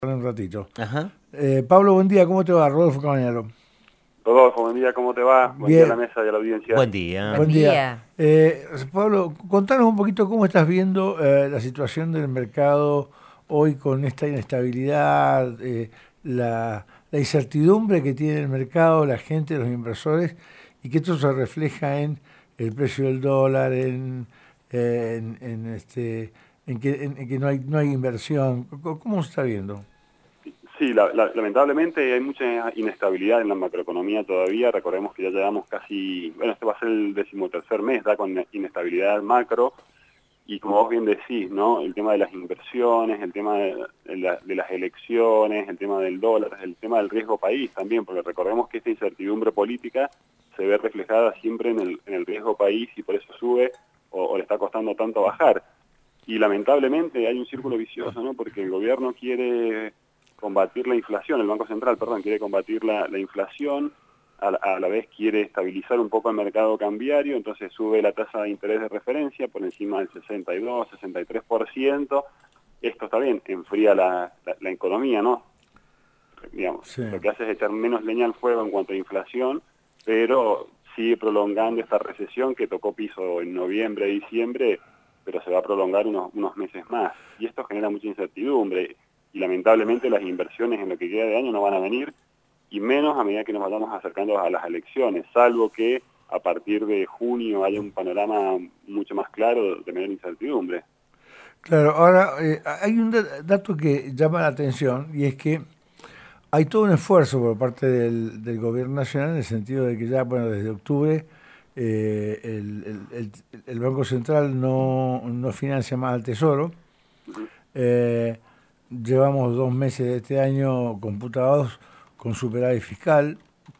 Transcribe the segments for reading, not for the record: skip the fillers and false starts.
Un ratito. Ajá. Pablo, buen día, ¿cómo te va? Rodolfo Cabañero. Rodolfo, buen día, ¿cómo te va? Buen día a la Bien, mesa y a la audiencia. Buen día. buen Buen día. día. Pablo, contanos un poquito cómo estás viendo la situación del mercado hoy con esta inestabilidad, la incertidumbre que tiene el mercado, la gente, los inversores, y que esto se refleja en el precio del dólar, en que no hay inversión. ¿Cómo se está viendo? Sí, lamentablemente hay mucha inestabilidad en la macroeconomía todavía. Recordemos que ya llevamos casi, bueno, este va a ser el 13º mes, da con inestabilidad macro. Y como vos bien decís, ¿no? El tema de las inversiones, el tema de las elecciones, el tema del dólar, el tema del riesgo país también, porque recordemos que esta incertidumbre política se ve reflejada siempre en el riesgo país y por eso sube o le está costando tanto bajar. Y lamentablemente hay un círculo vicioso, ¿no? Porque el gobierno quiere combatir la inflación, el Banco Central, perdón, quiere combatir la inflación, a la vez quiere estabilizar un poco el mercado cambiario, entonces sube la tasa de interés de referencia por encima del 62, 63%. Esto está bien, enfría la economía, ¿no? Digamos, Sí. lo que hace es echar menos leña al fuego en cuanto a inflación, pero sigue prolongando esta recesión que tocó piso en noviembre, diciembre, pero se va a prolongar unos meses más. Y esto genera mucha incertidumbre y lamentablemente las inversiones en lo que queda de año no van a venir, y menos a medida que nos vayamos acercando a las elecciones, salvo que a partir de junio haya un panorama mucho más claro de menor incertidumbre. Claro, ahora hay un dato que llama la atención y es que hay todo un esfuerzo por parte del gobierno nacional en el sentido de que ya, bueno, desde octubre el Banco Central no financia más al Tesoro. Ujú. Eh, Llevamos 2 meses de este año computados con superávit fiscal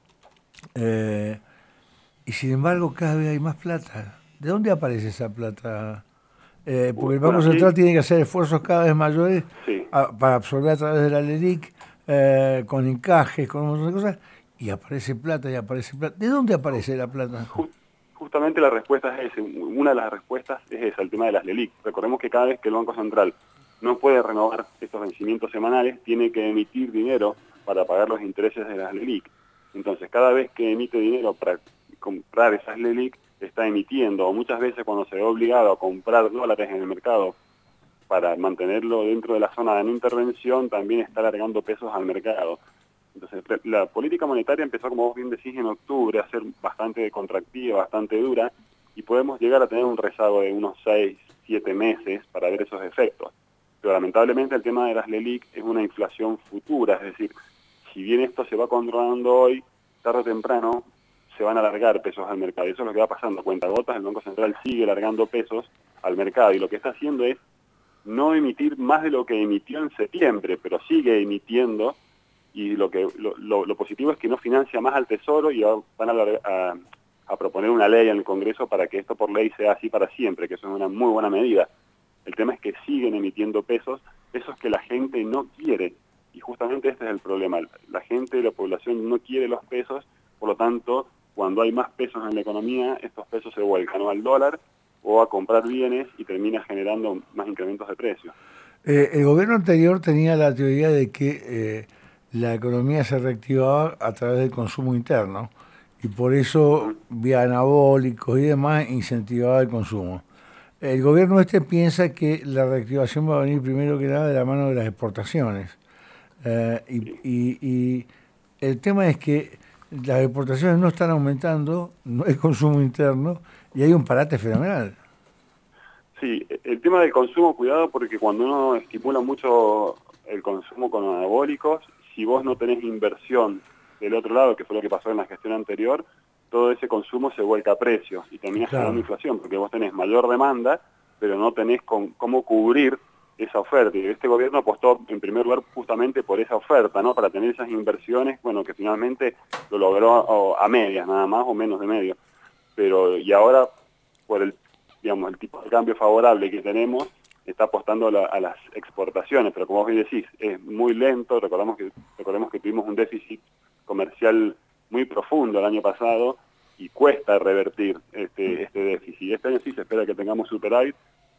eh, y sin embargo cada vez hay más plata. ¿De dónde aparece esa plata? Porque el Bueno, Banco aquí, Central tiene que hacer esfuerzos cada vez mayores sí. para absorber a través de la LELIC, con encajes, con un montón de cosas, y aparece plata y aparece plata. ¿De dónde aparece la plata? Justamente la respuesta es esa. Una de las respuestas es esa, el tema de las LELIC. Recordemos que cada vez que el Banco Central no puede renovar estos vencimientos semanales, tiene que emitir dinero para pagar los intereses de las LELIC. Entonces, cada vez que emite dinero para comprar esas LELIC, está emitiendo, o muchas veces cuando se ve obligado a comprar dólares en el mercado para mantenerlo dentro de la zona de no intervención, también está largando pesos al mercado. Entonces, la política monetaria empezó, como vos bien decís, en octubre a ser bastante contractiva, bastante dura, y podemos llegar a tener un rezago de unos 6, 7 meses para ver esos efectos. Pero lamentablemente el tema de las LELIC es una inflación futura, es decir, si bien esto se va controlando hoy, tarde o temprano se van a largar pesos al mercado. Y eso es lo que va pasando a cuentagotas. El Banco Central sigue largando pesos al mercado y lo que está haciendo es no emitir más de lo que emitió en septiembre, pero sigue emitiendo, y lo positivo es que no financia más al Tesoro y van a proponer una ley en el Congreso para que esto por ley sea así para siempre, que eso es una muy buena medida. El tema es que siguen emitiendo pesos que la gente no quiere, y justamente este es el problema. La gente, la población no quiere los pesos, por lo tanto, cuando hay más pesos en la economía, estos pesos se vuelcan o al dólar o a comprar bienes y termina generando más incrementos de precios. El gobierno anterior tenía la teoría de que la economía se reactivaba a través del consumo interno y por eso, ¿Mm? vía anabólicos y demás, incentivaba el consumo. El gobierno este piensa que la reactivación va a venir primero que nada de la mano de las exportaciones. Sí. Y el tema es que las exportaciones no están aumentando, no hay consumo interno y hay un parate fenomenal. Sí, el tema del consumo, cuidado, porque cuando uno estimula mucho el consumo con anabólicos, si vos no tenés inversión del otro lado, que fue lo que pasó en la gestión anterior, todo ese consumo se vuelca a precios y termina generando Claro. inflación, porque vos tenés mayor demanda, pero no tenés cómo cubrir esa oferta. Y este gobierno apostó en primer lugar justamente por esa oferta, ¿no? Para tener esas inversiones, bueno, que finalmente lo logró a medias, nada más o menos de medio. Pero, y ahora, por el tipo de cambio favorable que tenemos, está apostando a las exportaciones, pero como vos bien decís, es muy lento. Recordemos que tuvimos un déficit comercial muy profundo el año pasado y cuesta revertir este déficit. Este año sí se espera que tengamos superávit,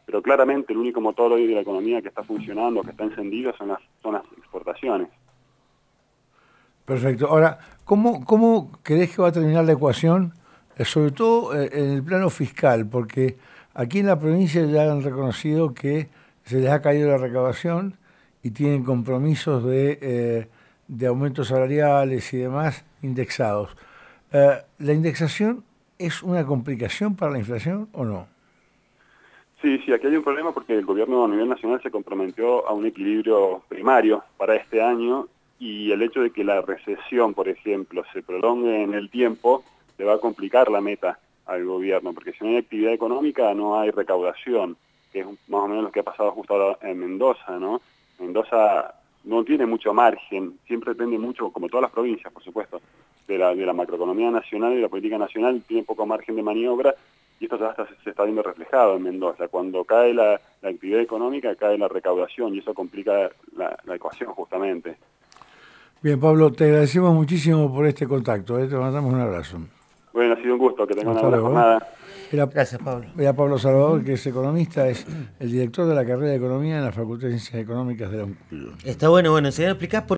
pero claramente el único motor hoy de la economía que está funcionando, que está encendido, son las exportaciones. Perfecto. Ahora, ¿cómo crees que va a terminar la ecuación, sobre todo en el plano fiscal? Porque aquí en la provincia ya han reconocido que se les ha caído la recaudación y tienen compromisos de aumentos salariales y demás indexados. ¿La indexación es una complicación para la inflación o no? Sí, aquí hay un problema porque el gobierno a nivel nacional se comprometió a un equilibrio primario para este año y el hecho de que la recesión, por ejemplo, se prolongue en el tiempo, le va a complicar la meta al gobierno, porque si no hay actividad económica no hay recaudación, que es más o menos lo que ha pasado justo ahora en Mendoza, ¿no? Mendoza no tiene mucho margen, siempre depende mucho, como todas las provincias, por supuesto, de la macroeconomía nacional y la política nacional, tiene poco margen de maniobra, y esto ya se está viendo reflejado en Mendoza. Cuando cae la actividad económica, cae la recaudación, y eso complica la ecuación justamente. Bien, Pablo, te agradecemos muchísimo por este contacto. Te mandamos un abrazo. Bueno, ha sido un gusto, que tengan una Hasta buena luego. jornada. Gracias, Pablo. Era Pablo Salvador, que es economista, es el director de la carrera de Economía en la Facultad de Ciencias Económicas de la UNCUY. Está bueno, enseñar a explicar por